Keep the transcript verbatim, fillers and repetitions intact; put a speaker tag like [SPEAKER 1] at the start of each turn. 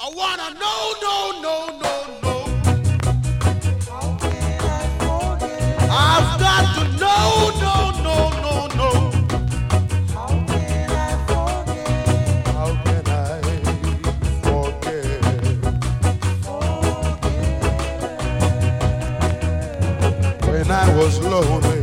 [SPEAKER 1] I wanna know, no, no, no, no.
[SPEAKER 2] How can I forget?
[SPEAKER 1] I've got to know, no, no, no, no.
[SPEAKER 2] How can I forget?
[SPEAKER 1] How can I forget?
[SPEAKER 2] Forget
[SPEAKER 1] When I was lonely.